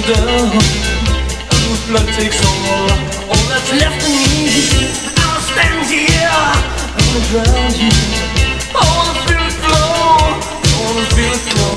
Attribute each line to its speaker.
Speaker 1: down, and the blood takes all that's left of me. I'll stand here, I wanna drown you. I wanna feel it flow, I wanna feel it flow.